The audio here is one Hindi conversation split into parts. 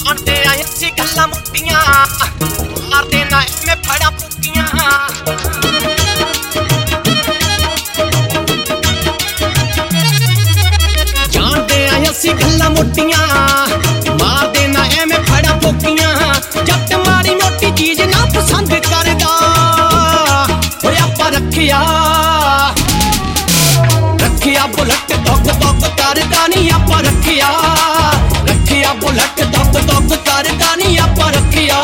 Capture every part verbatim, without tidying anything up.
आंटे आए सी गल्लां मुट्टियां मारदे ना मैं फड़ा पुक्कियां जानते आए सी गल्लां मुट्टियां मारदे ना मैं फड़ा पुक्कियां जट माड़ी मोटी चीज ना पसंद करदा ओए आपां रखिया रखिया बुलट दुग दुग करदा नी आपां रखिया रखिया बुलट दुग दुग करदा नी आपां रखिया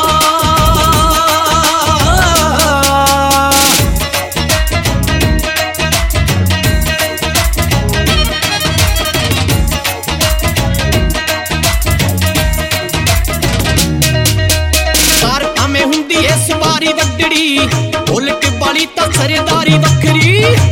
कार में हुंदी इस बारी वड्डड़ी उलट वाली तां सरदारी वखरी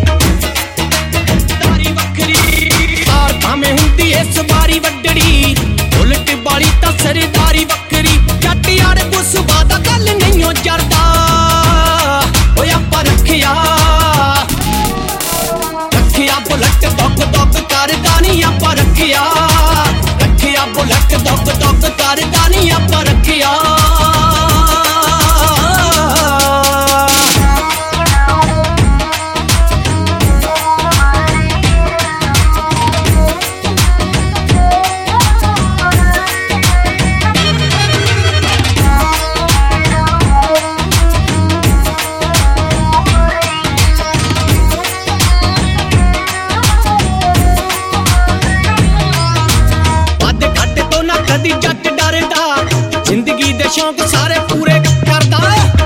इस बारी वड्डड़ी उलट वाली तां सरदारी वखरी जट यार गुस्सा दा गल नहीं हो जरदा ओए आपां रखिया रखिया बुलट दुग दुग करदा नी आपां रखिया रखिया बुलट दुग दुग करदा नी आपां रखिया कदी जट डरदा जिंदगी दे शौक सारे पूरे करदा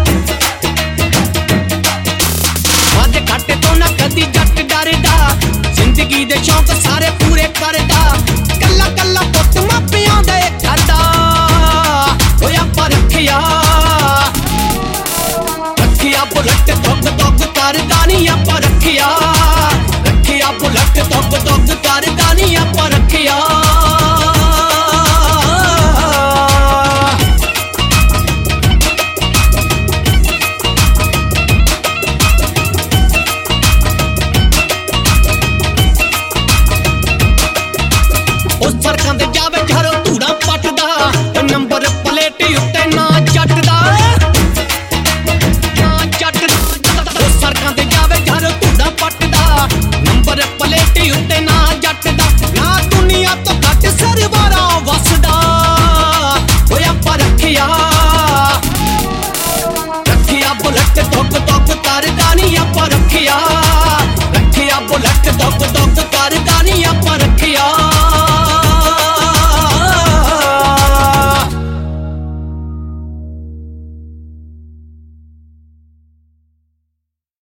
वध घट तो ना कदी जट डरदा जिंदगी दे शौक सारे पूरे करदा कल्ला कल्ला पुੱਤ मापियां दे करदा ओए आपां रखिया रखिया बुलट दुग दुग करदा नी